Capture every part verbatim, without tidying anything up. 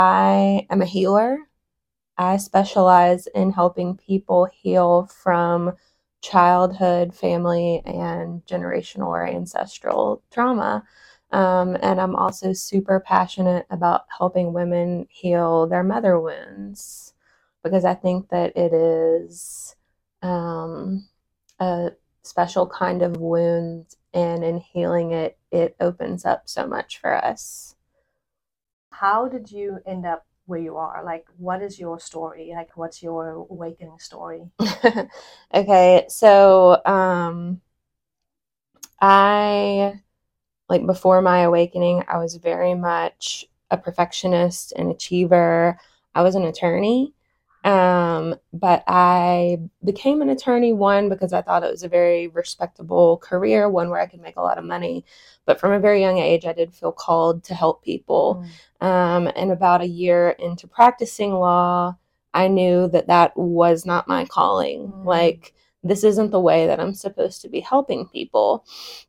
I am a healer. I specialize in helping people heal from childhood, family, and generational or ancestral trauma. Um, and I'm also super passionate about helping women heal their mother wounds because I think that it is um, a special kind of wound, and in healing it, it opens up so much for us. How did you end up where you are? Like, what is your story? Like, what's your awakening story? Okay, so um, I like before my awakening, I was very much a perfectionist and achiever. I was an attorney. Um, but I became an attorney, one, because I thought it was a very respectable career, one where I could make a lot of money. But from a very young age, I did feel called to help people. Mm. Um, and about a year into practicing law, I knew that that was not my calling. Mm. Like, this isn't the way that I'm supposed to be helping people.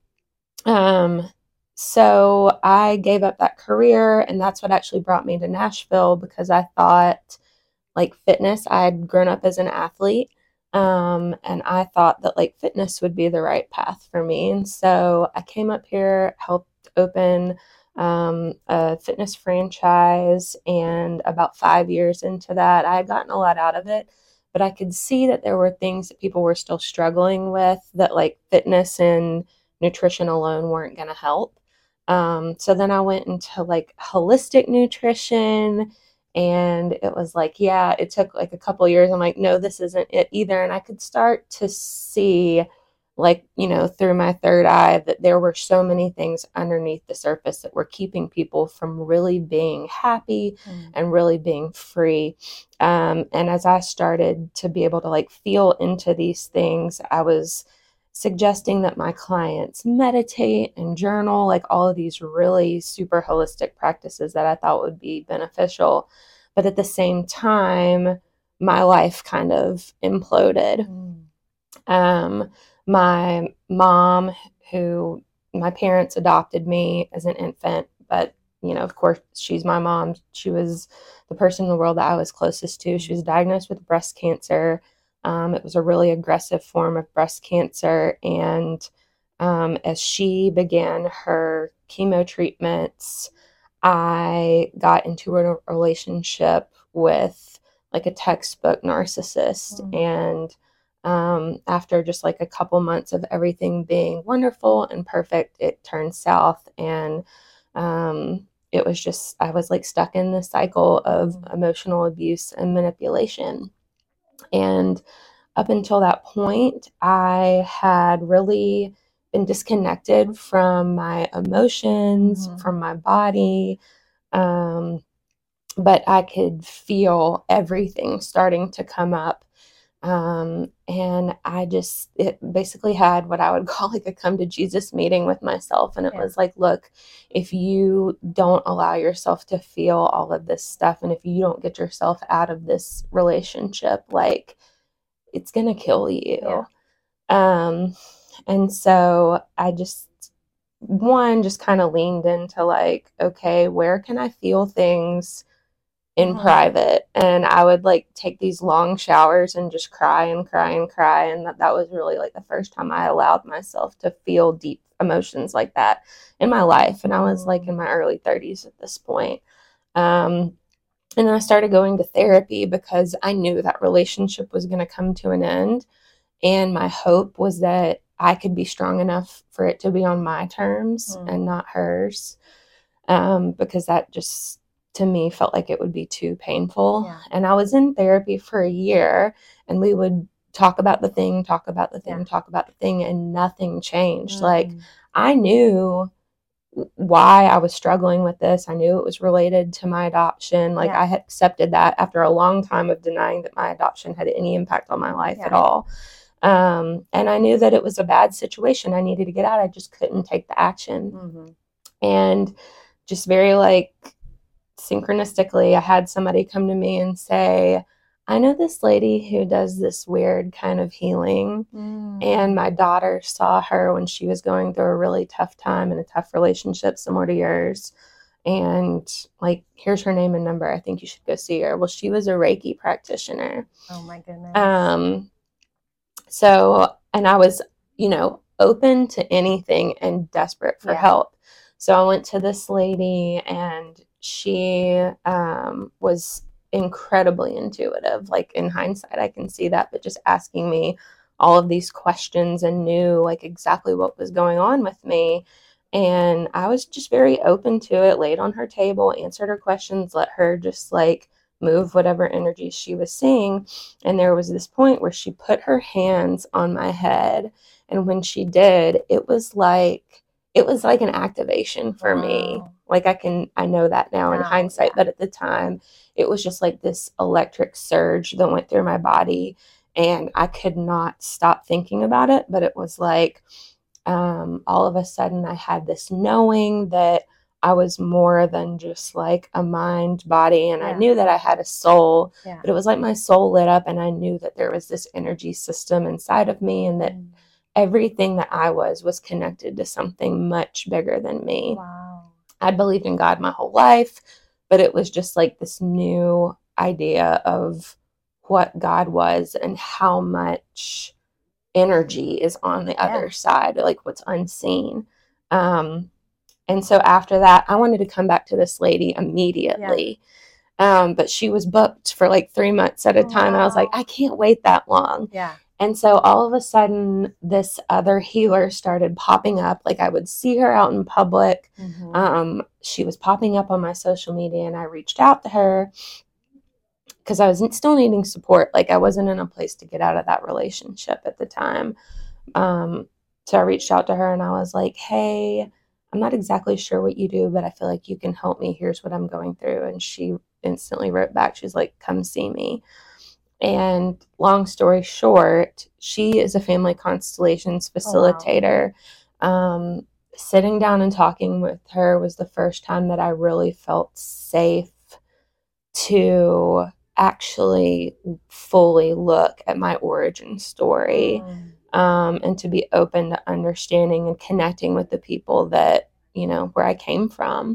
Um, so I gave up that career, and that's what actually brought me to Nashville because I thought, like, fitness, I had grown up as an athlete, um, and I thought that like fitness would be the right path for me. And so I came up here, helped open um, a fitness franchise, and about five years into that, I had gotten a lot out of it. But I could see that there were things that people were still struggling with, that like fitness and nutrition alone weren't going to help. Um, so then I went into like holistic nutrition, and it was like, yeah, it took like a couple years. I'm like, no, this isn't it either. And I could start to see, like, you know, through my third eye, that there were so many things underneath the surface that were keeping people from really being happy Mm. and really being free. Um, and as I started to be able to like feel into these things, I was suggesting that my clients meditate and journal, like all of these really super holistic practices that I thought would be beneficial. But at the same time, my life kind of imploded. Mm. Um, my mom, who my parents adopted me as an infant, but you know, of course, she's my mom. She was the person in the world that I was closest to. She was diagnosed with breast cancer. Um, it was a really aggressive form of breast cancer. And um, as she began her chemo treatments, I got into a relationship with like a textbook narcissist. Mm. And um, after just like a couple months of everything being wonderful and perfect, it turned south. And um, it was just, I was like stuck in this cycle of Mm. emotional abuse and manipulation. And up until that point, I had really been disconnected from my emotions, Mm-hmm. from my body. Um, but I could feel everything starting to come up. Um, and I just, it basically had what I would call like a come to Jesus meeting with myself. And it Yeah. was like, look, if you don't allow yourself to feel all of this stuff, and if you don't get yourself out of this relationship, like, it's going to kill you. Yeah. Um, and so I just, one, just kind of leaned into like, okay, where can I feel things in Mm-hmm. private? And I would like take these long showers and just cry and cry and cry. And that, that was really like the first time I allowed myself to feel deep emotions like that in my life. And I was like in my early thirties at this point. Um, and then I started going to therapy because I knew that relationship was going to come to an end. And my hope was that I could be strong enough for it to be on my terms Mm. and not hers. Um, because that just, to me, felt like it would be too painful. Yeah. And I was in therapy for a year, and we would talk about the thing, talk about the thing, Yeah. talk about the thing, and nothing changed. Mm. Like, I knew why I was struggling with this. I knew it was related to my adoption. Like, Yeah. I had accepted that after a long time of denying that my adoption had any impact on my life Yeah. at all. Um, and I knew that it was a bad situation. I needed to get out. I just couldn't take the action. Mm-hmm. And just very like synchronistically, I had somebody come to me and say, I know this lady who does this weird kind of healing. Mm. And my daughter saw her when she was going through a really tough time in a tough relationship similar to yours. And like, here's her name and number. I think you should go see her. Well, she was a Reiki practitioner. Oh my goodness. Um, so, and I was, you know, open to anything and desperate for Yeah. help. So I went to this lady, and she um, was incredibly intuitive. Like, in hindsight, I can see that, but just asking me all of these questions and knew like exactly what was going on with me. And I was just very open to it, laid on her table, answered her questions, let her just like move whatever energy she was seeing. And there was this point where she put her hands on my head. And when she did, it was like, it was like an activation for Wow. me. Like, I can, I know that now in Now, hindsight, yeah. but at the time, it was just like this electric surge that went through my body. And I could not stop thinking about it. But it was like, um, all of a sudden, I had this knowing that I was more than just like a mind, body, and I Yeah. knew that I had a soul. Yeah. But it was like my soul lit up, and I knew that there was this energy system inside of me, and that Mm. everything that I was was connected to something much bigger than me. Wow. I'd believed in God my whole life, but it was just like this new idea of what God was and how much energy is on the Yeah. other side, like what's unseen. Um, and so after that, I wanted to come back to this lady immediately. Um, but she was booked for like three months at a Oh, time. I was like, wow. I can't wait that long. Yeah. And so all of a sudden, this other healer started popping up. Like, I would see her out in public. Mhm. Um, she was popping up on my social media, and I reached out to her because I was still needing support. Like, I wasn't in a place to get out of that relationship at the time. Um, so I reached out to her, and I was like, hey, I'm not exactly sure what you do, but I feel like you can help me. Here's what I'm going through. And she instantly wrote back. She's like, come see me. And long story short, she is a family constellations facilitator. Oh, wow. Um, sitting down and talking with her was the first time that I really felt safe to actually fully look at my origin story. Mm. Um, and to be open to understanding and connecting with the people that, you know, where I came from.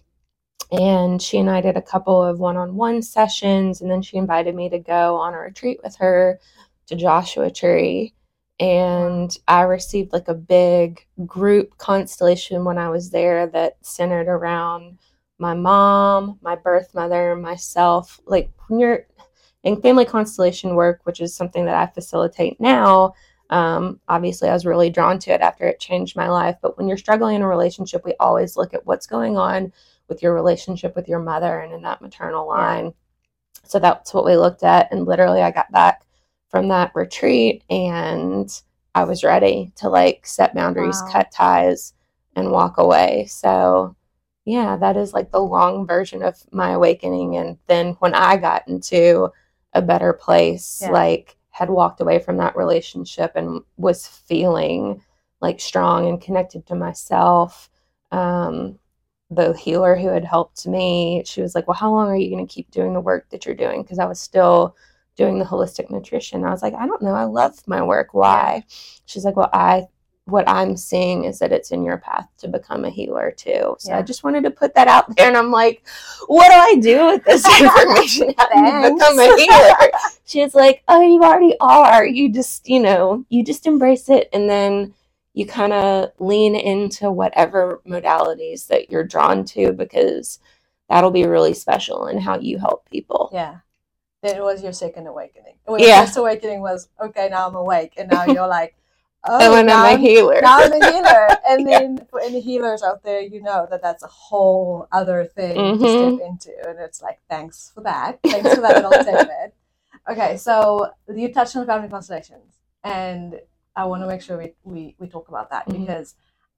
And she and I did a couple of one-on-one sessions, and then she invited me to go on a retreat with her to Joshua Tree. And I received like a big group constellation when I was there that centered around my mom, my birth mother, myself. Like, when you're in family constellation work, which is something that I facilitate now, um, obviously I was really drawn to it after it changed my life. But when you're struggling in a relationship, we always look at what's going on with your relationship with your mother and in that maternal line. Yeah. So that's what we looked at. And literally I got back from that retreat and I was ready to like set boundaries, wow. cut ties, and walk away. So yeah, that is like the long version of my awakening. And then when I got into a better place, yeah. like had walked away from that relationship and was feeling like strong and connected to myself, um, the healer who had helped me, she was like, well, how long are you going to keep doing the work that you're doing? Because I was still doing the holistic nutrition. I was like, I don't know. I love my work. Why? Yeah. She's like, well, I, what I'm seeing is that it's in your path to become a healer too. So yeah. I just wanted to put that out there. And I'm like, what do I do with this information? How do you become a healer? She's like, oh, you already are. You just, you know, you just embrace it. And then you kind of lean into whatever modalities that you're drawn to, because that'll be really special in how you help people. Yeah. It was your second awakening. Your yeah. first awakening was, okay, now I'm awake. And now you're like, oh, and now I'm a healer. Now I'm a healer. And yeah. then for any healers out there, you know that that's a whole other thing mm-hmm. to step into. And it's like, thanks for that. Thanks for that little tidbit. Okay, so you touched on family constellations. And I want to make sure we, we, we talk about that mm-hmm. because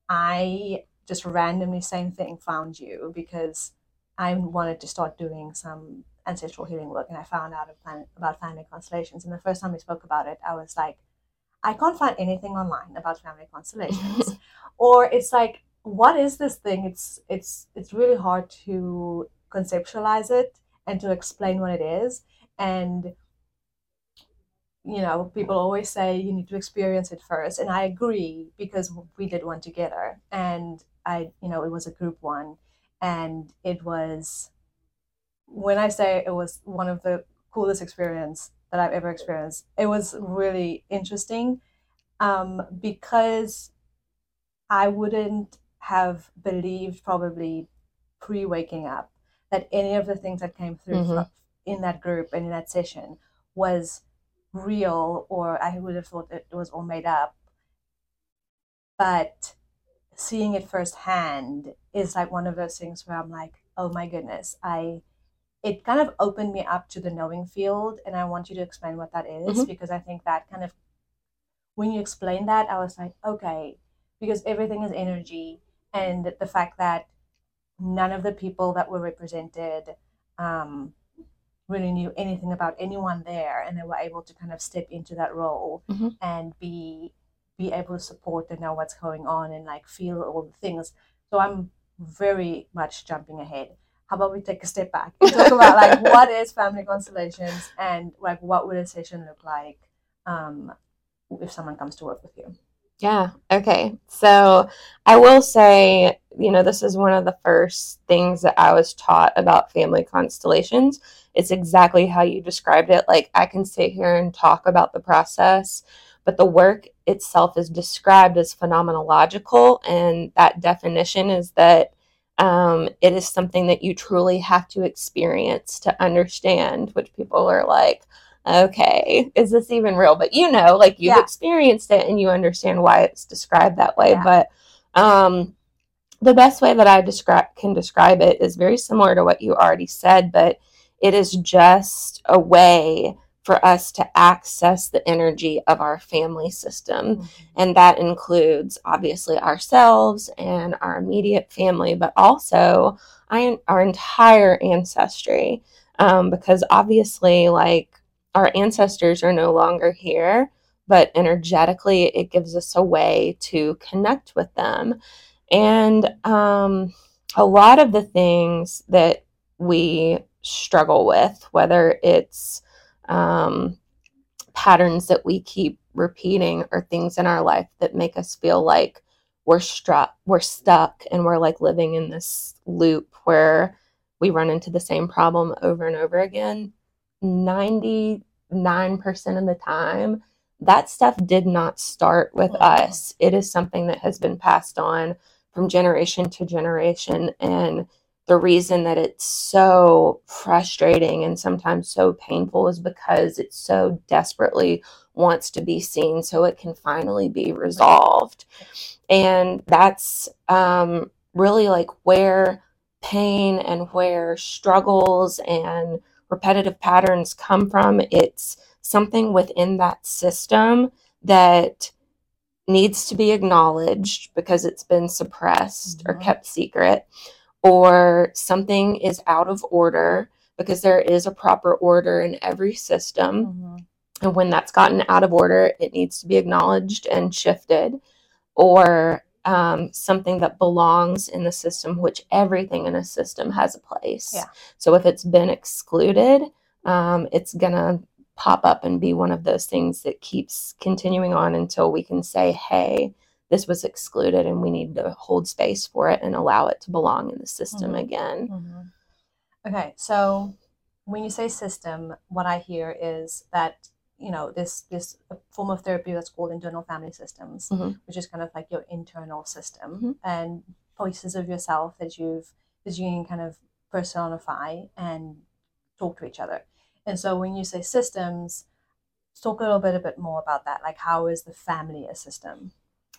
I just randomly, same thing, found you because I wanted to start doing some ancestral healing work, and I found out about family constellations. And the first time we spoke about it, I was like, I can't find anything online about family constellations. Or it's like, what is this thing? It's it's it's really hard to conceptualize it and to explain what it is. And you know, people always say you need to experience it first. And I agree because we did one together and I, you know, it was a group one. and it was, when I say it was one of the coolest experience that I've ever experienced, it was really interesting, um, because I wouldn't have believed, probably pre waking up, that any of the things that came through Mm-hmm. fro- in that group and in that session was real, or I would have thought it was all made up. But seeing it firsthand is like one of those things where I'm like, oh my goodness, I it kind of opened me up to the knowing field, and I want you to explain what that is, Mm-hmm. because I think that kind of, when you explain that, I was like, okay, because everything is energy, and the fact that none of the people that were represented um, really knew anything about anyone there, and they were able to kind of step into that role Mm-hmm. and be be able to support and know what's going on and like feel all the things. So I'm very much jumping ahead. How about we take a step back and talk about like what is family constellations, and like what would a session look like um, if someone comes to work with you? Yeah. Okay. So I will say, you know, this is one of the first things that I was taught about family constellations. It's exactly how you described it. Like, I can sit here and talk about the process, but the work itself is described as phenomenological. And that definition is that um, it is something that you truly have to experience to understand, which people are like, okay, is this even real? But you know, like you've Yeah. experienced it and you understand why it's described that way. Yeah. But um, the best way that I describe can describe it is very similar to what you already said, but it is just a way for us to access the energy of our family system. Mm-hmm. And that includes obviously ourselves and our immediate family, but also our entire ancestry. Um, because obviously, like, our ancestors are no longer here, but energetically, it gives us a way to connect with them. And um, a lot of the things that we struggle with, whether it's um, patterns that we keep repeating or things in our life that make us feel like we're struck, we're stuck, and we're like living in this loop where we run into the same problem over and over again. ninety-nine percent of the time, that stuff did not start with Mm-hmm. us. It is something that has been passed on from generation to generation. And the reason that it's so frustrating and sometimes so painful is because it so desperately wants to be seen so it can finally be resolved. And that's um, really like where pain and where struggles and repetitive patterns come from. It's something within that system that needs to be acknowledged because it's been suppressed or Mm-hmm. kept secret, or something is out of order because there is a proper order in every system. Mm-hmm. And when that's gotten out of order, it needs to be acknowledged and shifted, or um, something that belongs in the system, which everything in a system has a place. Yeah. So if it's been excluded, um, it's going to pop up and be one of those things that keeps continuing on until we can say, hey, this was excluded and we need to hold space for it and allow it to belong in the system Mm-hmm. again. Mm-hmm. Okay, so when you say system, what I hear is that, you know, this this form of therapy that's called internal family systems, mm-hmm. which is kind of like your internal system, mm-hmm. and voices of yourself that you've that you can kind of personify and talk to each other. And so when you say systems, talk a little bit a bit more about that. Like, how is the family a system?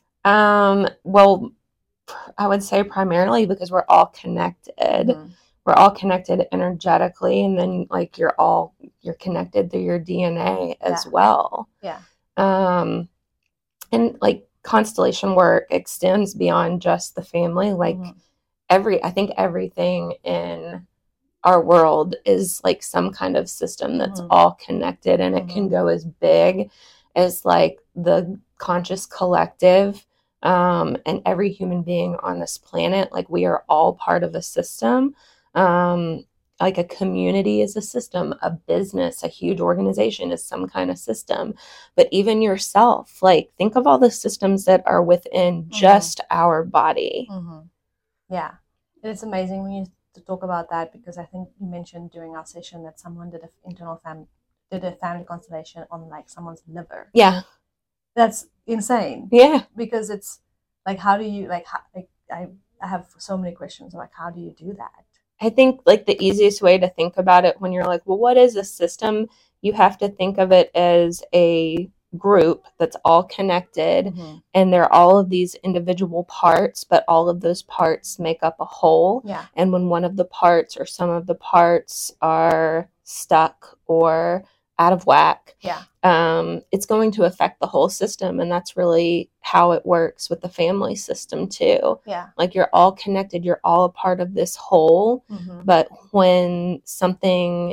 Um, well, I would say primarily because we're all connected. Mm-hmm. We're all connected energetically, and then like you're all you're connected through your D N A as Yeah. well. Yeah. Um, and like constellation work extends beyond just the family. Like mm-hmm. every, I think everything in our world is like some kind of system that's mm-hmm. all connected, and mm-hmm. it can go as big as like the conscious collective. Um, and every human being on this planet, like we are all part of a system. Um, like a community is a system, a business, a huge organization is some kind of system. But even yourself, like think of all the systems that are within mm-hmm. just our body. Mm-hmm. Yeah. It's amazing when you to talk about that because I think you mentioned during our session that someone did an internal fam did a family constellation on like someone's liver. Yeah. That's insane. Yeah. Because it's like, how do you like, how, like I I have so many questions like, how do you do that? I think like the easiest way to think about it when you're like, well, what is a system? You have to think of it as a group that's all connected, Mm-hmm. and they're all of these individual parts, but all of those parts make up a whole. Yeah. And when one of the parts or some of the parts are stuck or out of whack, Yeah. um, it's going to affect the whole system. And that's really how it works with the family system too. Yeah. Like you're all connected, you're all a part of this whole. Mm-hmm. But when something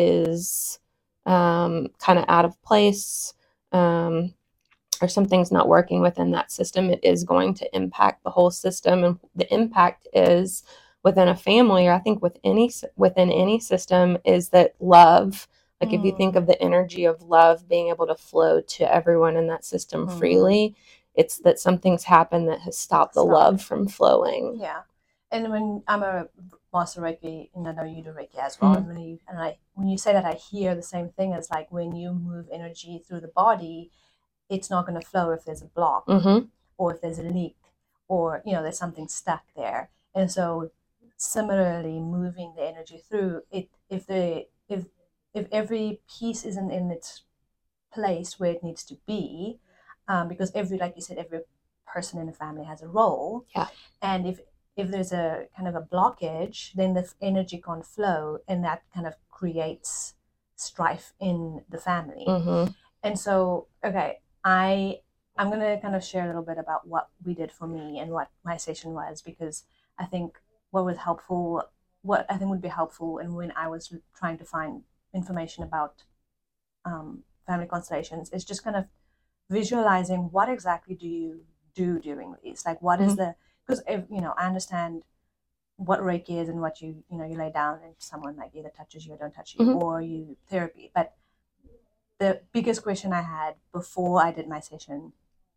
is um, kind of out of place, um, or something's not working within that system, it is going to impact the whole system. And the impact is within a family, or I think with any within any system, is that love. Like mm. if you think of the energy of love being able to flow to everyone in that system mm. freely, it's that something's happened that has stopped the Stop. love from flowing. Yeah. And when I'm a master Reiki, and I know you do Reiki as well, mm-hmm. and when you and I when you say that, I hear the same thing as like when you move energy through the body, it's not going to flow if there's a block mm-hmm. or if there's a leak or, you know, there's something stuck there. And so similarly, moving the energy through it, if the if if every piece isn't in its place where it needs to be, um, because every, like you said, every person in the family has a role. Yeah. And if if there's a kind of a blockage, then the energy can't flow, and that kind of creates strife in the family. Mm-hmm. And so, okay, I I'm gonna kind of share a little bit about what we did for me and what my session was, because I think what was helpful, what I think would be helpful, and when I was trying to find information about um, family constellations, is just kind of visualizing what exactly do you do during these, like what mm-hmm. is the, because you know I understand what Reiki is and what you you know you lay down and someone like either touches you or don't touch you, mm-hmm. or you therapy, but the biggest question I had before I did my session,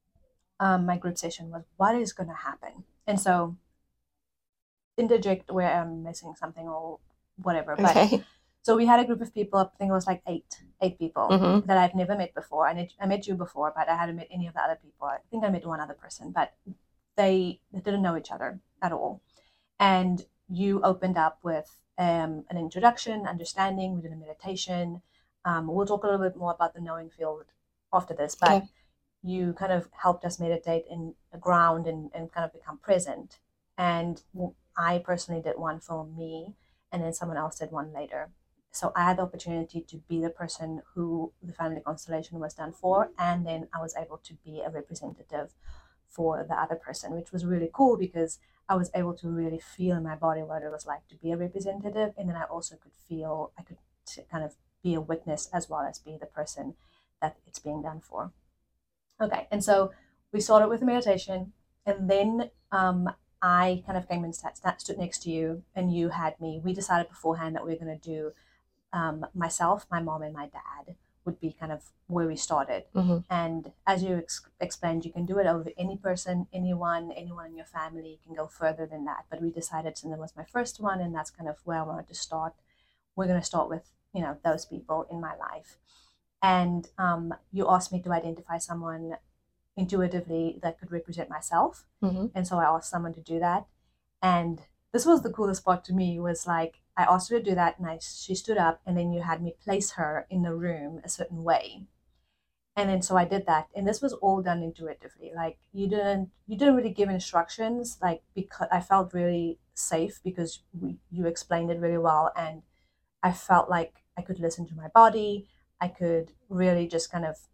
um, my group session, was what is going to happen? And so, interject where I'm missing something or whatever. Okay. But so we had a group of people. I think it was like eight, eight people mm-hmm. that I've never met before. I, I met you before, but I hadn't met any of the other people. I think I met one other person, but they, they didn't know each other at all. And you opened up with um, an introduction, understanding. We did a meditation. Um, we'll talk a little bit more about the knowing field after this, but okay. you kind of helped us meditate in the ground and, and kind of become present. And I personally did one for me, and then someone else did one later. So I had the opportunity to be the person who the family constellation was done for, and then I was able to be a representative for the other person, which was really cool because I was able to really feel in my body what it was like to be a representative, and then I also could feel, I could t- kind of be a witness as well as be the person that it's being done for. Okay, and so we started with a meditation, and then um, I kind of came and sat, sat, stood next to you, and you had me. We decided beforehand that we were going to do um, myself, my mom, and my dad would be kind of where we started. Mm-hmm. And as you ex- explained, you can do it over any person, anyone, anyone in your family. You can go further than that. But we decided, since it was my first one, and that's kind of where I wanted to start, we're going to start with, you know, those people in my life. And um, you asked me to identify someone intuitively that could represent myself. Mm-hmm. And so I asked someone to do that. And this was the coolest part to me, was like, I asked her to do that, and I, she stood up, and then you had me place her in the room a certain way. And then so I did that, and this was all done intuitively. Like you didn't, you didn't really give instructions, like, because I felt really safe because we, you explained it really well, and I felt like I could listen to my body. I could really just kind of,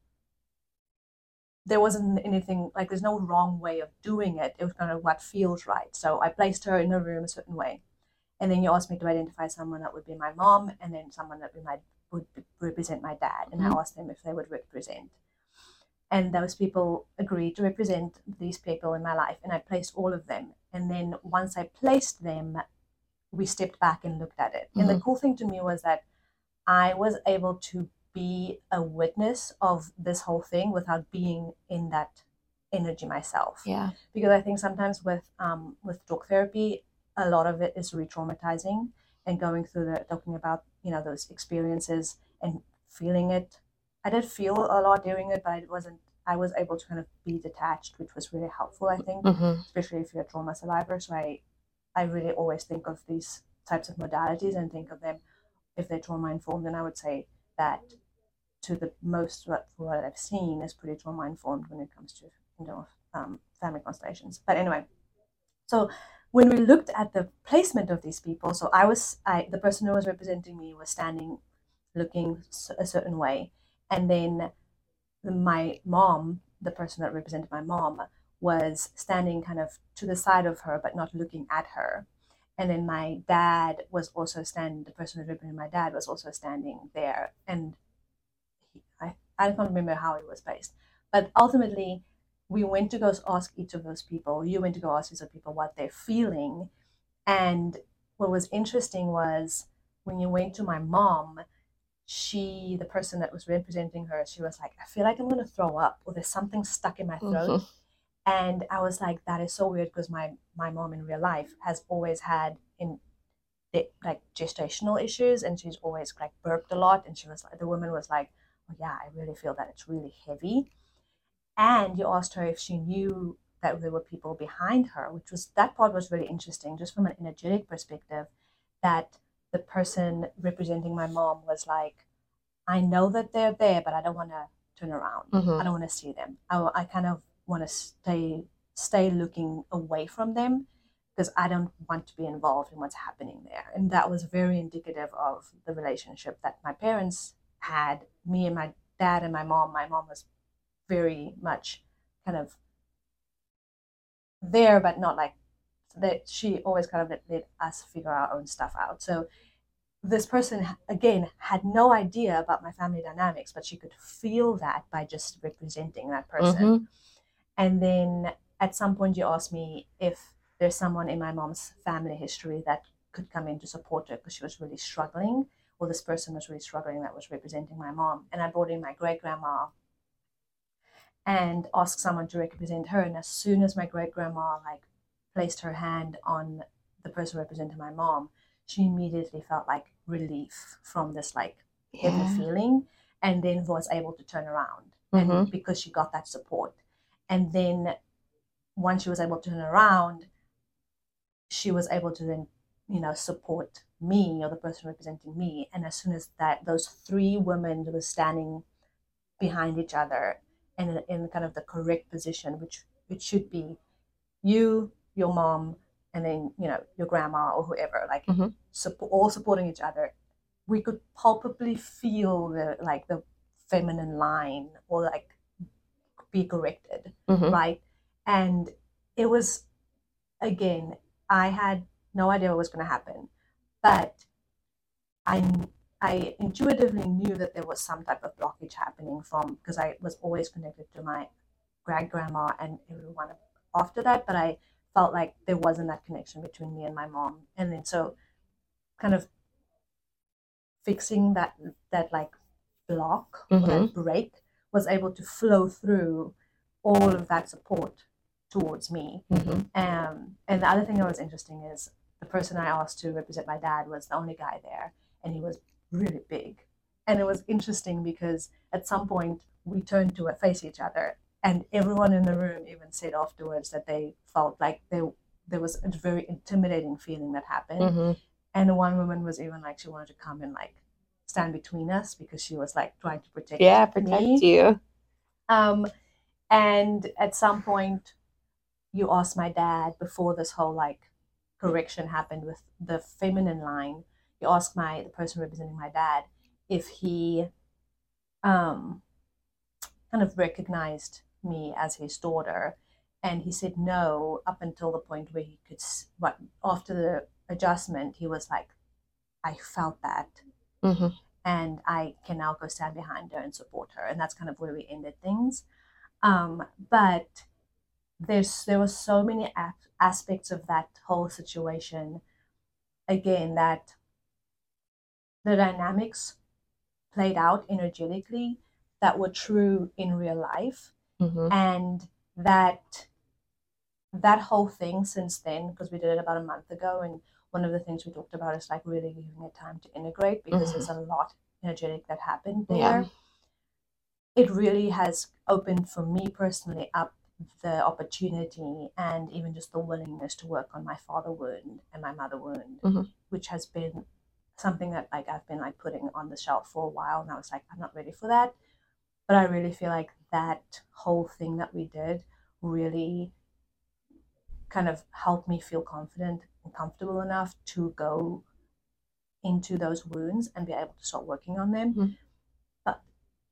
there wasn't anything, like there's no wrong way of doing it. It was kind of what feels right. So I placed her in a room a certain way. And then you asked me to identify someone that would be my mom, and then someone that we might would represent my dad. And mm-hmm. I asked them if they would represent. And those people agreed to represent these people in my life. And I placed all of them. And then once I placed them, we stepped back and looked at it. Mm-hmm. And the cool thing to me was that I was able to be a witness of this whole thing without being in that energy myself. Yeah. Because I think sometimes with um with talk therapy, a lot of it is re-traumatizing, and going through the talking about, you know, those experiences and feeling it. I did feel a lot during it, but it wasn't. I was able to kind of be detached, which was really helpful, I think, Mm-hmm. especially if you're a trauma survivor. So I, I really always think of these types of modalities and think of them if they're trauma informed. And I would say that to the most what, what I've seen is pretty trauma informed when it comes to, you know, um, family constellations. But anyway, so when we looked at the placement of these people, so I was, I the person who was representing me was standing, looking a certain way, and then my mom, the person that represented my mom, was standing kind of to the side of her, but not looking at her. And then my dad was also standing, the person who represented my dad was also standing there. And he, I, I can't remember how it was placed. But ultimately, we went to go ask each of those people, you went to go ask each of those people what they're feeling. And what was interesting was when you went to my mom, she, the person that was representing her, she was like, I feel like I'm going to throw up, or there's something stuck in my throat. Mm-hmm. And I was like, that is so weird, because my, my mom in real life has always had in like gestational issues, and she's always like burped a lot. And she was like, the woman was like, oh yeah, I really feel that it's really heavy. And you asked her if she knew that there were people behind her, which was, that part was really interesting, just from an energetic perspective, that the person representing my mom was like, I know that they're there, but I don't want to turn around. Mm-hmm. I don't want to see them. I, I kind of want to stay stay looking away from them, because I don't want to be involved in what's happening there. And that was very indicative of the relationship that my parents had, me and my dad and my mom. My mom was very much kind of there, but not like that. She always kind of let, let us figure our own stuff out. So this person, again, had no idea about my family dynamics, but she could feel that by just representing that person. Mm-hmm. And then at some point you asked me if there's someone in my mom's family history that could come in to support her, because she was really struggling, or this person was really struggling that was representing my mom. And I brought in my great grandma and asked someone to represent her. And as soon as my great grandma like placed her hand on the person representing my mom, she immediately felt like relief from this like heavy Yeah. feeling, and then was able to turn around. Mm-hmm. And because she got that support. And then once she was able to turn around, she was able to then, you know, support me, or the person representing me. And as soon as that, those three women were standing behind each other and in, in kind of the correct position, which it should be you, your mom, and then, you know, your grandma or whoever, like mm-hmm. support, all supporting each other. We could palpably feel the like the feminine line, or like be corrected, Mm-hmm. right? And it was, again, I had no idea what was going to happen, but I I intuitively knew that there was some type of blockage happening, from because I was always connected to my great grandma and everyone after that, but I felt like there wasn't that connection between me and my mom. And then so kind of fixing that that like block, mm-hmm. or that break, was able to flow through all of that support towards me. Mm-hmm. Um, and the other thing that was interesting is the person I asked to represent my dad was the only guy there, and he was really big. And it was interesting because at some point we turned to face each other, and everyone in the room even said afterwards that they felt like they, there was a very intimidating feeling that happened. Mm-hmm. And one woman was even like, she wanted to come and like stand between us, because she was like trying to protect yeah protect me. you. Um, and at some point, you asked my dad, before this whole like correction happened with the feminine line, you asked my the person representing my dad if he um kind of recognized me as his daughter, and he said no, up until the point where he could, what, after the adjustment, he was like, I felt that. Mm-hmm. And I can now go stand behind her and support her. And that's kind of where we ended things. Um, but there's there were so many a- aspects of that whole situation, again, that the dynamics played out energetically that were true in real life. Mm-hmm. And that that whole thing since then, because we did it about a month ago, and one of the things we talked about is like really giving it time to integrate, because mm-hmm. there's a lot energetic that happened there. Yeah. It really has opened for me personally up the opportunity and even just the willingness to work on my father wound and my mother wound, mm-hmm. which has been something that like I've been like putting on the shelf for a while, and I was like, I'm not ready for that. But I really feel like that whole thing that we did really kind of helped me feel confident and comfortable enough to go into those wounds and be able to start working on them. Mm-hmm. But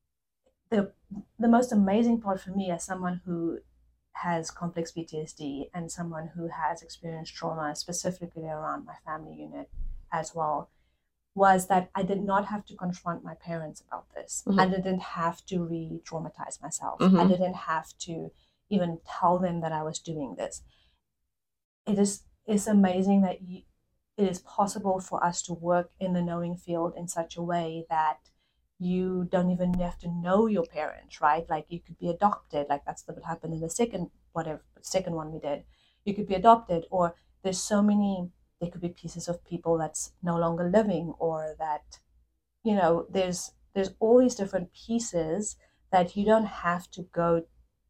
the the most amazing part for me as someone who has complex P T S D and someone who has experienced trauma specifically around my family unit as well, was that I did not have to confront my parents about this. Mm-hmm. I didn't have to re-traumatize myself. Mm-hmm. I didn't have to even tell them that I was doing this. It is it's amazing that you, it is possible for us to work in the knowing field in such a way that you don't even have to know your parents, right? Like you could be adopted, like that's what happened in the second, whatever, second one we did. You could be adopted, or there's so many, there could be pieces of people that's no longer living, or that, you know, there's, there's all these different pieces that you don't have to go,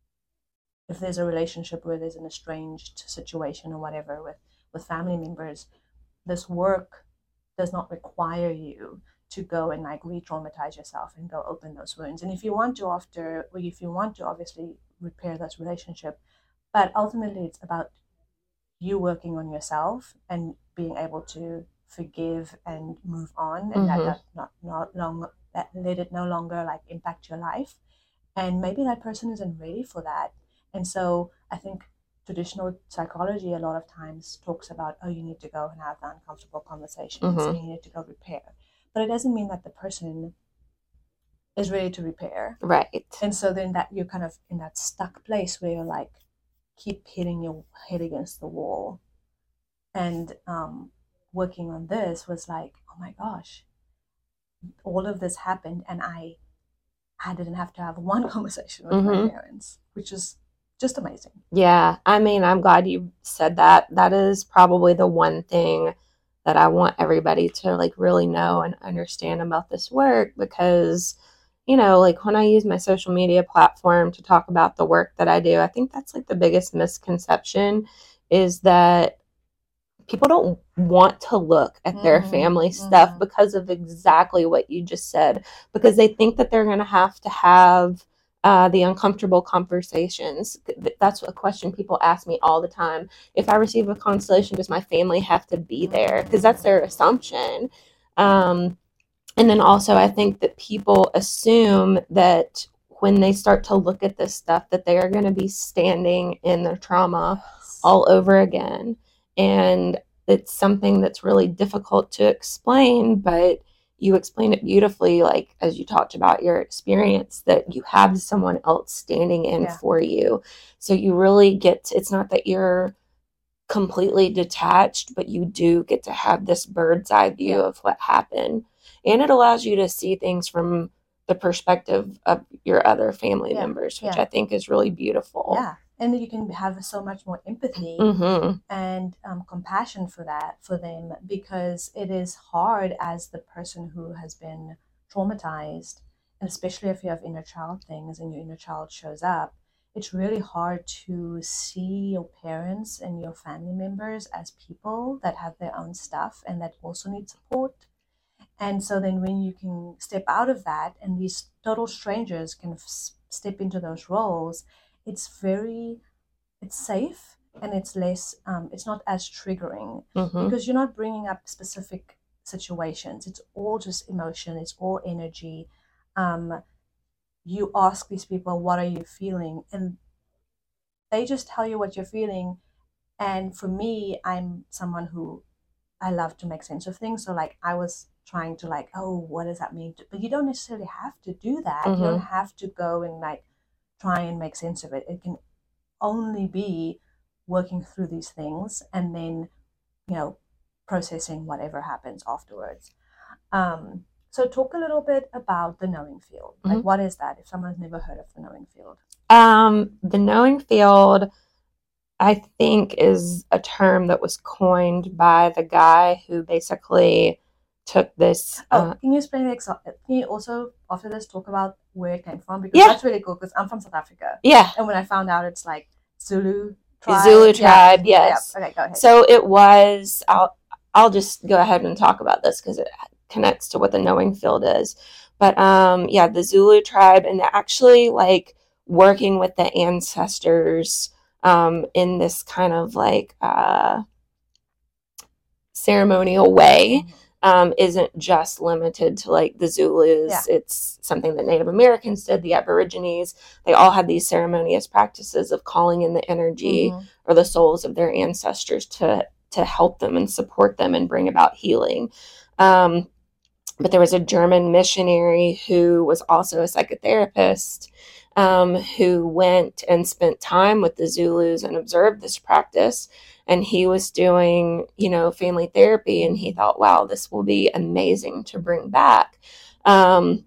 if there's a relationship where there's an estranged situation or whatever with, with family members, this work does not require you to go and like re-traumatize yourself and go open those wounds. And if you want to after, or if you want to obviously repair this relationship, but ultimately it's about you working on yourself and being able to forgive and move on, and mm-hmm. that, that not not long that let it no longer like impact your life. And maybe that person isn't ready for that. And so I think traditional psychology a lot of times talks about, oh, you need to go and have the uncomfortable conversations, mm-hmm. and you need to go repair. But it doesn't mean that the person is ready to repair. Right. And so then that you're kind of in that stuck place where you're like, keep hitting your head against the wall. And um, working on this was like, oh my gosh, all of this happened, and I, I didn't have to have one conversation with mm-hmm. my parents, which is just amazing. Yeah. I mean, I'm glad you said that. That is probably the one thing that I want everybody to like really know and understand about this work, because, you know, like when I use my social media platform to talk about the work that I do, I think that's like the biggest misconception, is that people don't want to look at mm-hmm. their family stuff mm-hmm. because of exactly what you just said, because they think that they're going to have to have Uh, the uncomfortable conversations. That's a question people ask me all the time. If I receive a constellation, does my family have to be there? Because that's their assumption. Um, and then also, I think that people assume that when they start to look at this stuff, that they are going to be standing in their trauma all over again. And it's something that's really difficult to explain, but you explained it beautifully, like as you talked about your experience, that you have someone else standing in yeah. for you. So you really get to, it's not that you're completely detached, but you do get to have this bird's eye view yeah. of what happened. And it allows you to see things from the perspective of your other family yeah. members, which yeah. I think is really beautiful. Yeah. And you can have so much more empathy mm-hmm. and um, compassion for that, for them, because it is hard as the person who has been traumatized, and especially if you have inner child things and your inner child shows up, it's really hard to see your parents and your family members as people that have their own stuff and that also need support. And so then when you can step out of that and these total strangers can f- step into those roles, it's very, it's safe, and it's less, um, it's not as triggering mm-hmm. because you're not bringing up specific situations. It's all just emotion. It's all energy. Um, you ask these people, what are you feeling? And they just tell you what you're feeling. And for me, I'm someone who, I love to make sense of things. So like I was trying to like, oh, what does that mean? But you don't necessarily have to do that. Mm-hmm. You don't have to go and like try and make sense of it. It can only be working through these things and then, you know, processing whatever happens afterwards. Um, so talk a little bit about the knowing field. Like mm-hmm. what is that if someone's never heard of the knowing field? Um, the knowing field, I think, is a term that was coined by the guy who basically took this. Oh, Uh, can you explain the exa- Can you also after this talk about where it came from? Because Yeah. that's really cool. Because I'm from South Africa, yeah, and when I found out it's like Zulu the tribe, Zulu yeah, tribe, yes. yeah. Okay, go ahead. So it was. I'll I'll just go ahead and talk about this because it connects to what the knowing field is. But um, yeah, the Zulu tribe, and they're actually like working with the ancestors um, in this kind of like uh, ceremonial way. Mhm. Um, isn't just limited to like the Zulus. Yeah. It's something that Native Americans did, the Aborigines. They all had these ceremonious practices of calling in the energy Mhm. or the souls of their ancestors to to help them and support them and bring about healing. Um, but there was a German missionary who was also a psychotherapist um, who went and spent time with the Zulus and observed this practice. And he was doing, you know, family therapy, and he thought, wow, this will be amazing to bring back. Um,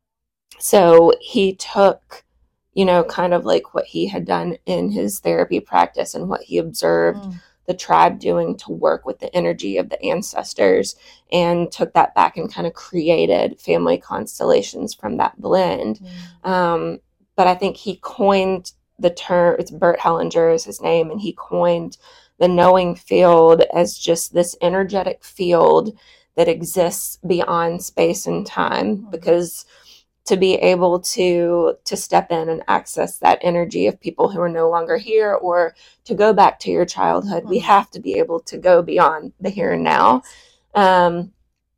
so he took, you know, kind of like what he had done in his therapy practice and what he observed Mm. the tribe doing to work with the energy of the ancestors, and took that back and kind of created family constellations from that blend. Mm. Um, but I think he coined the term, it's Bert Hellinger is his name, and he coined the knowing field as just this energetic field that exists beyond space and time, Mhm. because to be able to to step in and access that energy of people who are no longer here, or to go back to your childhood, we Mhm. have to be able to go beyond the here and now. Um,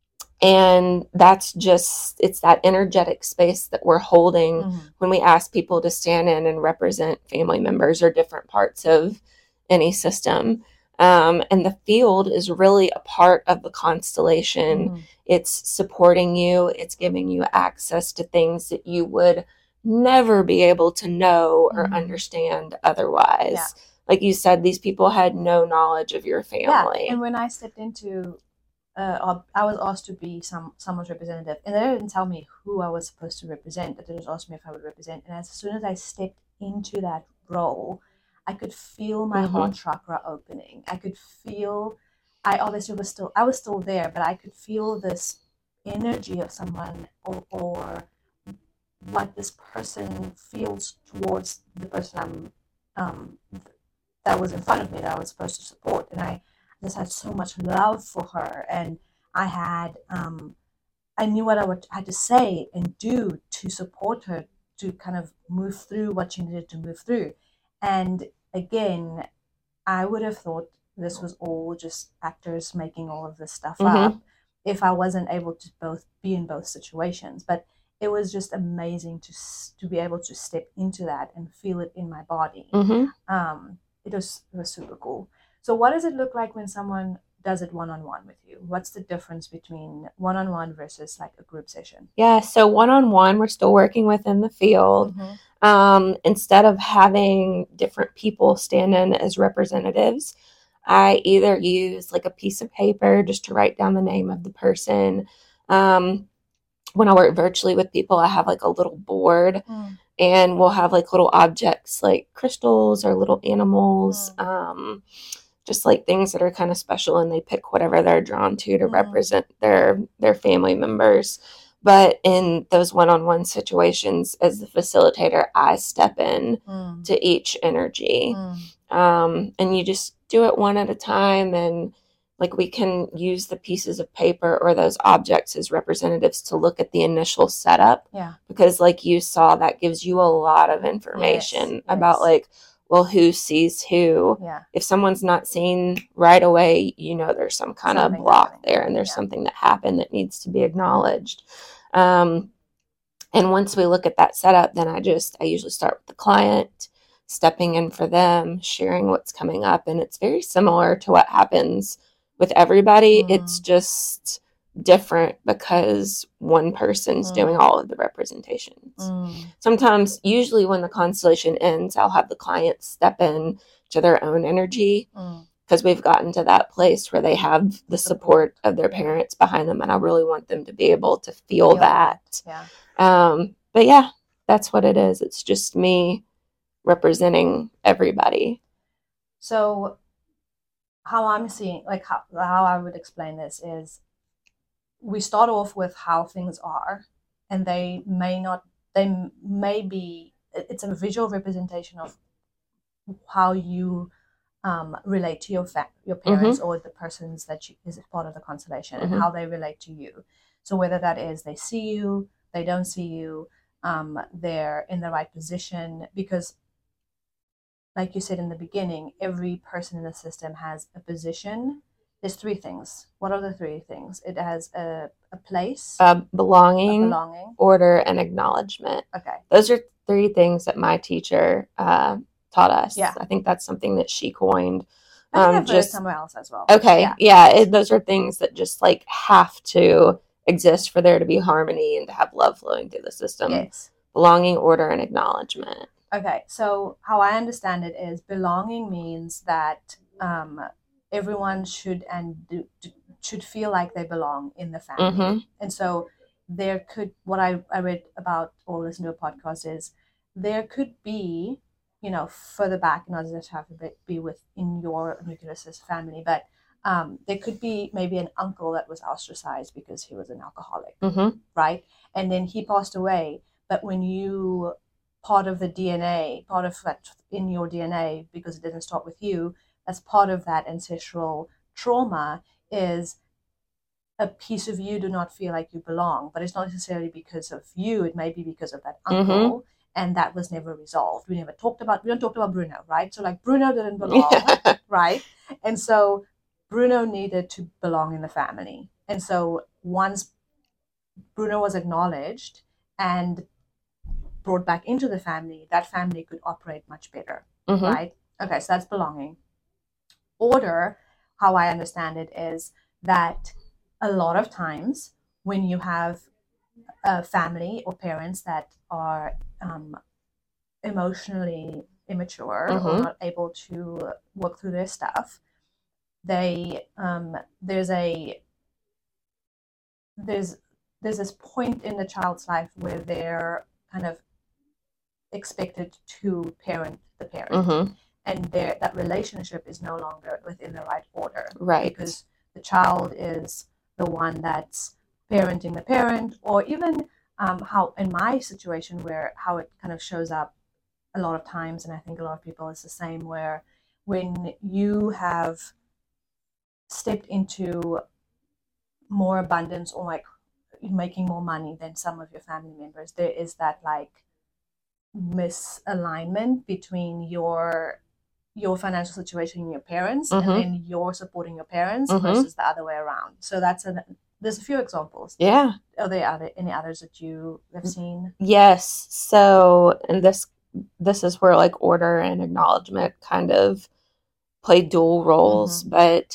and that's just, it's that energetic space that we're holding Mhm. when we ask people to stand in and represent family members or different parts of any system. Um, and the field is really a part of the constellation. Mhm. It's supporting you, it's giving you access to things that you would never be able to know or Mhm. understand otherwise. Yeah. Like you said, these people had no knowledge of your family. Yeah, and when I stepped into, uh, I was asked to be some someone's representative, and they didn't tell me who I was supposed to represent. But they just asked me if I would represent, and as soon as I stepped into that role, I could feel my Mhm. heart chakra opening. I could feel, I obviously was still, I was still there, but I could feel this energy of someone, or, or what this person feels towards the person I'm, um, that was in front of me that I was supposed to support, and I just had so much love for her, and I had, um, I knew what I would had to say and do to support her to kind of move through what she needed to move through, and again, I would have thought this was all just actors making all of this stuff Mhm. up if I wasn't able to both be in both situations, but it was just amazing to to be able to step into that and feel it in my body. Mhm. Um, it was it was super cool. So, what does it look like when someone does it one on one with you? What's the difference between one on one versus like a group session? Yeah, so one-on-one, we're still working within the field. Mhm. Um, instead of having different people stand in as representatives, I either use like a piece of paper just to write down the name of the person. Um, when I work virtually with people, I have like a little board, Mm. and we'll have like little objects like crystals or little animals, Mm. um, just like things that are kind of special, and they pick whatever they're drawn to to Mm. represent their their family members. But in those one-on-one situations, as the facilitator, I step in Mm. to each energy. Mm. Um, and you just do it one at a time, and like we can use the pieces of paper or those objects as representatives to look at the initial setup, Yeah. because like you saw, that gives you a lot of information Yes, about yes. like, well, who sees who. Yeah. If someone's not seen right away, you know there's some kind of Something block happening. there, and there's Yeah. something that happened that needs to be acknowledged. Um, and once we look at that setup, then I just, I usually start with the client, stepping in for them, sharing what's coming up. And it's very similar to what happens with everybody. Mm. It's just different because one person's Mm. doing all of the representations. Mm. Sometimes, usually when the constellation ends, I'll have the client step in to their own energy, Mm. because we've gotten to that place where they have the support of their Yeah. parents behind them, and I really want them to be able to feel, Feel that. that. Yeah. Um, but yeah, that's what it is. It's just me representing everybody. So how I'm seeing, like how, how I would explain this is we start off with how things are, and they may not, they may be, it's a visual representation of how you um, relate to your fa- your parents Mm-hmm. or the persons that you, is part of the constellation, and Mm-hmm. how they relate to you. So whether that is they see you, they don't see you, um, they're in the right position, because like you said in the beginning, every person in the system has a position. There's three things. What are the three things? It has a, a place, Uh, a belonging, belonging. order, and acknowledgement. Okay. Those are three things that my teacher uh, taught us. Yeah. I think that's something that she coined. I think Um, I've heard just it somewhere else as well. okay, Yeah. yeah. It, those are things that just like have to exist for there to be harmony and to have love flowing through the system. Yes. Belonging, order, and acknowledgement. Okay, so how I understand it is belonging means that um, everyone should and do, do, should feel like they belong in the family. Mm-hmm. And so there could, what I, I read about or listened to a podcast is there could be, you know, further back, not just have to be, be within your nucleus family, but um, there could be maybe an uncle that was ostracized because he was an alcoholic, Mm-hmm. right? And then he passed away. But when you part of the D N A, part of that in your D N A, because it didn't start with you, as part of that ancestral trauma is a piece of you do not feel like you belong. But it's not necessarily because of you, it may be because of that uncle. Mm-hmm. And that was never resolved. We never talked about, we don't talk about Bruno, right? So like Bruno didn't belong, yeah. Right? And so Bruno needed to belong in the family. And so once Bruno was acknowledged and brought back into the family, that family could operate much better, mm-hmm. Right? Okay, so that's belonging. Order, how I understand it, is that a lot of times when you have a family or parents that are um, emotionally immature, mm-hmm. or not able to work through their stuff, they um, there's a there's there's this point in the child's life where they're kind of expected to parent the parent, mm-hmm. and there that relationship is no longer within the right order, right? Because the child is the one that's parenting the parent, or even um, how in my situation where how it kind of shows up a lot of times, and I think a lot of people is the same, where when you have stepped into more abundance or like making more money than some of your family members, there is that like misalignment between your your financial situation and your parents, mm-hmm. and then you're supporting your parents, mm-hmm. versus the other way around. So that's a there's a few examples. Yeah. Are there other any others that you have seen? Yes. So and this this is where like order and acknowledgement kind of play dual roles, mm-hmm. but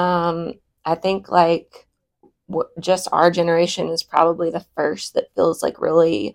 um I think like w- just our generation is probably the first that feels like really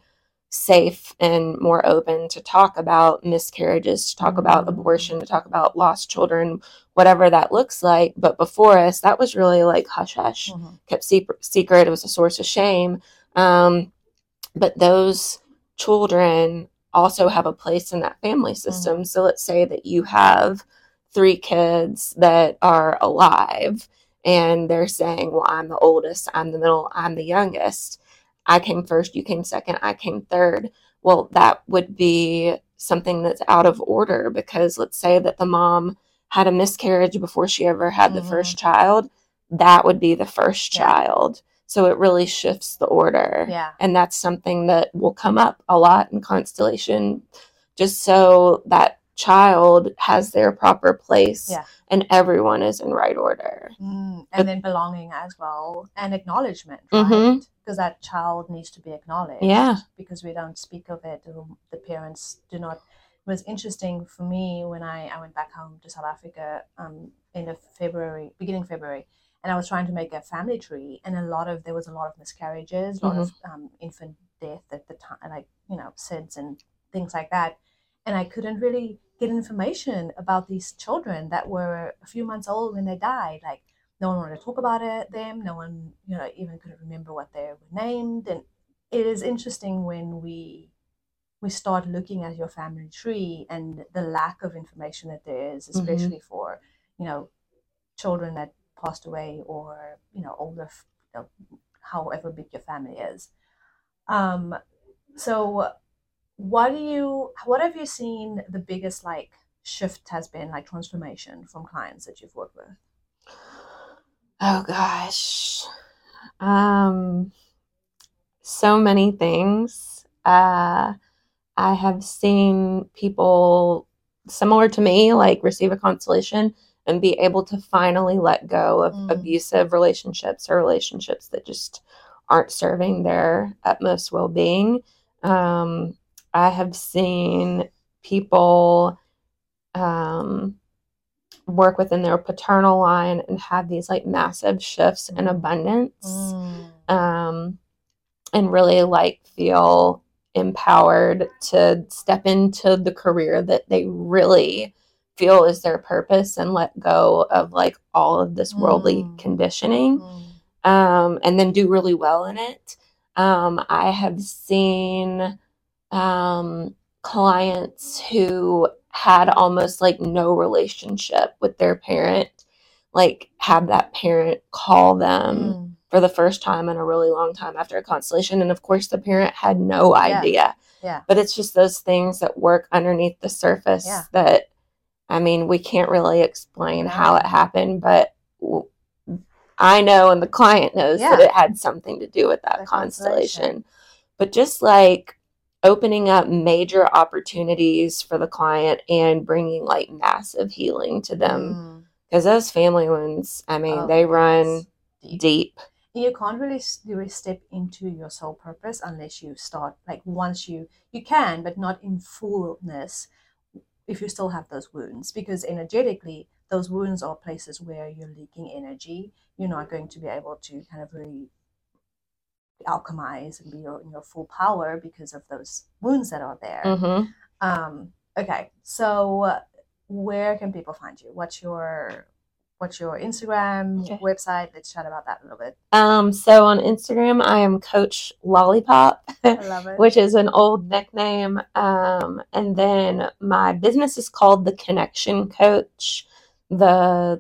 safe and more open to talk about miscarriages, to talk mm-hmm. about abortion, to talk about lost children, whatever that looks like. But before us, that was really like hush hush, mm-hmm. kept secret. It was a source of shame. Um, but those children also have a place in that family system. Mm-hmm. So let's say that you have three kids that are alive and they're saying, well, I'm the oldest, I'm the middle, I'm the youngest. I came first, you came second, I came third. Well, that would be something that's out of order, because let's say that the mom had a miscarriage before she ever had mm-hmm. the first child. That would be the first yeah. child. So it really shifts the order. Yeah. And that's something that will come up a lot in constellation, just so that child has their proper place, yeah. and everyone is in right order. Mm, and then belonging as well, and acknowledgement, right? Mm-hmm. Because that child needs to be acknowledged. Yeah. Because we don't speak of it, the parents do not. It was interesting for me when I, I went back home to South Africa um, end of February, beginning of February, and I was trying to make a family tree, and a lot of there was a lot of miscarriages, a lot mm-hmm. of um, infant death at the time, like you know, S I D S and things like that. And I couldn't really get information about these children that were a few months old when they died. Like no one wanted to talk about it, them. No one, you know, even couldn't remember what they were named. And it is interesting when we we start looking at your family tree and the lack of information that there is, Mm-hmm. especially for, you know, children that passed away or, you know, older, you know, however big your family is. Um, so what do you, what have you seen the biggest like shift has been, like transformation from clients that you've worked with? Oh gosh. Um, so many things. Uh, I have seen people similar to me, like receive a constellation and be able to finally let go of Mm. abusive relationships or relationships that just aren't serving their utmost well-being. Um, I have seen people um, work within their paternal line and have these like massive shifts in abundance. Mm. Um, and really like feel empowered to step into the career that they really feel is their purpose and let go of like all of this worldly Mm. conditioning, Mm. um, and then do really well in it. Um, I have seen um, clients who had almost like no relationship with their parent, like have that parent call them Mm. for the first time in a really long time after a constellation. And of course, the parent had no idea. Yeah. Yeah. But it's just those things that work underneath the surface Yeah. that, I mean, we can't really explain how it happened, but w- I know and the client knows Yeah. that it had something to do with that The constellation. constellation. But just like opening up major opportunities for the client and bringing like massive healing to them. Mm. Because those family wounds, I mean, Oh, they run yes. Deep. deep. You can't really s- really step into your soul purpose unless you start, like once you you can, but not in fullness if you still have those wounds, because energetically those wounds are places where you're leaking energy. You're not going to be able to kind of really alchemize and be your, in your full power because of those wounds that are there. Mm-hmm. Um, okay, so where can people find you? What's your what's your Instagram, Okay. website? Let's chat about that a little bit. Um, so on Instagram, I am Coach Lollipop, I love it. which is an old nickname. Um, and then my business is called The Connection Coach. The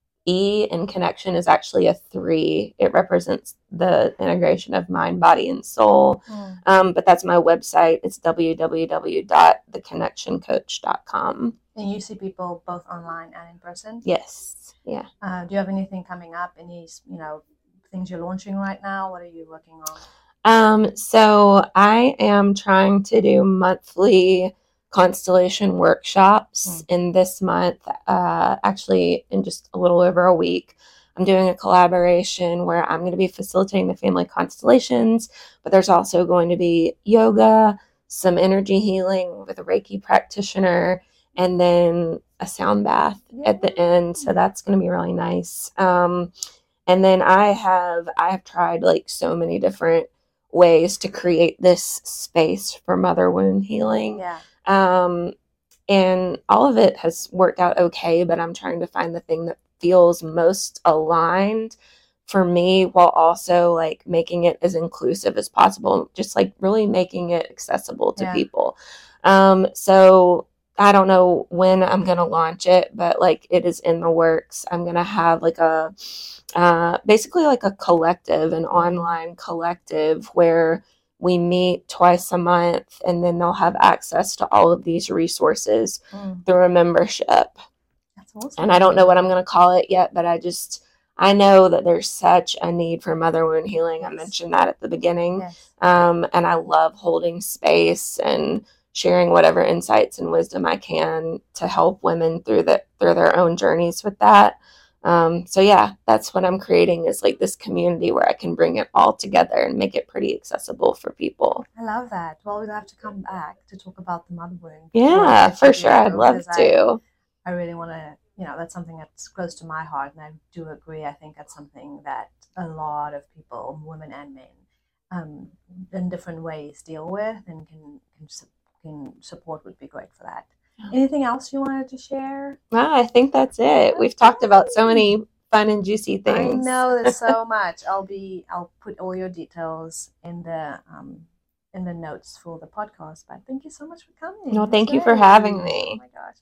E in connection is actually a three. It represents the integration of mind, body, and soul. Mm. Um, but that's my website. It's w w w dot the connection coach dot com. And you see people both online and in person? Yes. Yeah. Uh, do you have anything coming up? Any, you know, things you're launching right now? What are you working on? Um, so I am trying to do monthly constellation workshops. Mm. In this month, uh, actually in just a little over a week, I'm doing a collaboration where I'm going to be facilitating the family constellations, but there's also going to be yoga, some energy healing with a Reiki practitioner, and then a sound bath Yeah. at the end. So that's going to be really nice. Um, and then I have, I have tried like so many different ways to create this space for mother wound healing. Yeah. Um, and all of it has worked out okay, but I'm trying to find the thing that feels most aligned for me while also like making it as inclusive as possible, just like really making it accessible to Yeah. people. Um, so I don't know when I'm going to launch it, but like it is in the works. I'm going to have like a, uh, basically like a collective, an online collective where we meet twice a month, and then they'll have access to all of these resources Mm. through a membership. That's awesome. And I don't know what I'm going to call it yet, but I just, I know that there's such a need for mother wound healing. Yes. I mentioned that at the beginning. Yes. Um, and I love holding space and sharing whatever insights and wisdom I can to help women through the, through their own journeys with that. Um, so yeah, that's what I'm creating, is like this community where I can bring it all together and make it pretty accessible for people. I love that. Well, we'll have to come back to talk about the mother wound. Yeah, for sure. I'd love to. I, I really want to, you know, that's something that's close to my heart. And I do agree. I think that's something that a lot of people, women and men, um, in different ways deal with and can, can, can support would be great for that. Anything else you wanted to share? No, I think that's it. We've talked about so many fun and juicy things. I know there's so much. I'll be, I'll put all your details in the, um, in the notes for the podcast. But thank you so much for coming. No, It was thank you for great. having Oh me. my gosh.